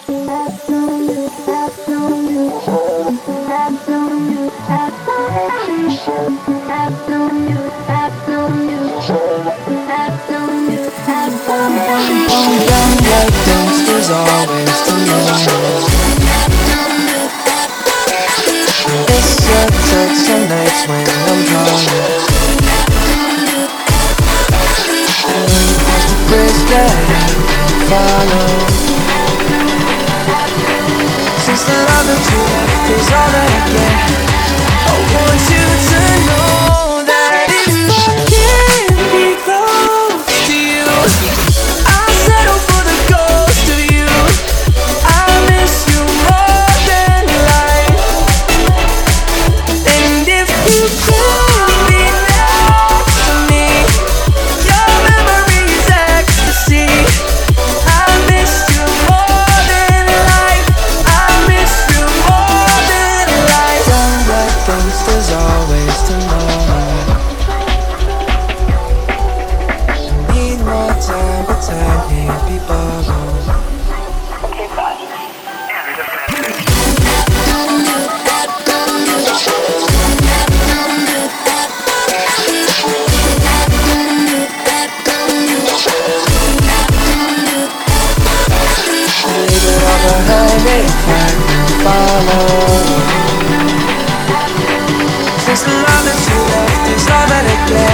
Young blood thinks there's always tomorrow. It's your text on nights when I'm calling. It's the bridge that you follow. Since the love that you left is all that I get, I want you to know that if I can't be close to you, I'll settle for the ghost of you. I miss you more than life. And if you could be next to me, your memory is ecstasy. I miss you more than life. I miss you more than life. Young blood thinks there's always tomorrow. Need more time, but time can't be borrowed. Okay, bye. Yeah, just message. Leave it all behind, ain't fine, follow. Since the love that you left is all that I get,